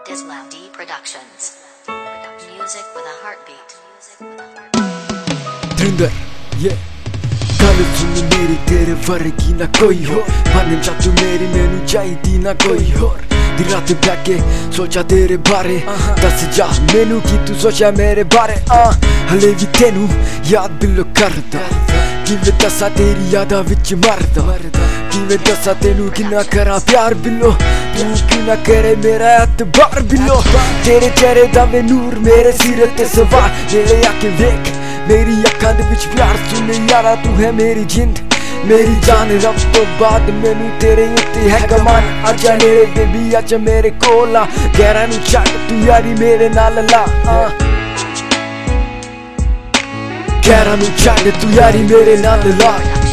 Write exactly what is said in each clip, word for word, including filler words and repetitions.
Islam D Productions. Music with a heartbeat. Drinder, yeah. गल सुन मेरी तेरे वर्गी ना कोई हो, मन जा तू मेरी मैनू चाहिदी ना कोई होर। दी रात बैके सोचा तेरे बारे, दस जा मैनू की तू सोचा मेरे बारे। हले भी तेनू याद बिल्लो करदा, किवें दसा तेरी यादा विच मरदा, किवें दसा तेनू किन्ना करा प्यार बिल्लो, तू किन्ना करे मेरा एतबार बिल्लो। तेरे चेहरे दा वे नूर मेरे सिर ते सवार, मेरे आके वेख मेरी अखां दे विच प्यार। सुन यारा तू है मेरी जिंद मेरी जान, रब तो बाद मैनू तेरे उत्ते है कमान। आजा मेरे बेबी आजा मेरे कोल आ, गैरां नू छड्ड तू यारी मेरे नाल ला। गैरां नू छड्ड तू यारी मेरे नाल ला।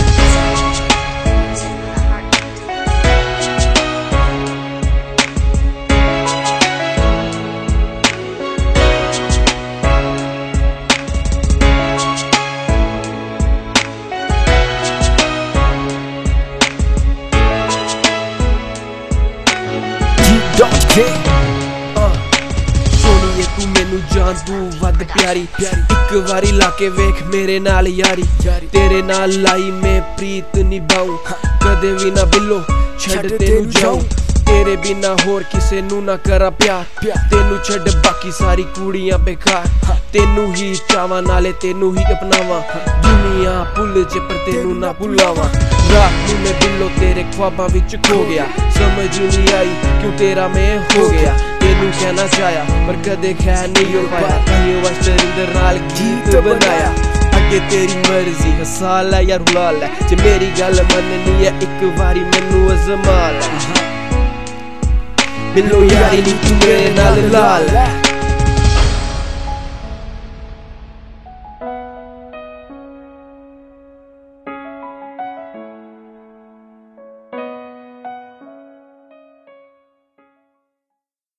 सोनिए तू मैनू जान तू वध प्यारी, एक वारी लाके वेख मेरे नाल यारी। तेरे नाल लाई मैं प्रीत निभाऊं, कदे भी ना बिल्लो छड़ तेनू जाऊं। तेरे बिना होर किसे नू ना करा प्यार, तेनू छड़ बाकी सारी कुड़ियां बेकार। तेनू ही चावा नाले तेनू ही अपनावा, दुनिया भुल जे पर तेनू ना भुलावा। रात नू मैं बिल्लो तेरे ख्वाबां विच खो गया, समझ नहीं आई क्यों तेरा मैं हो गया। तेनू कहना चाहया पर कदे खैर नहीं हो पाया, कहीं वस्टरिंदर नाल गीत बनाया। अगे तेरी मर्जी हसा लै या रुला लै, जे मेरी गल मननी है एक बारी मैनू अजमा लै। बिल्लो यारी नी तू मेरे नाल ला लै।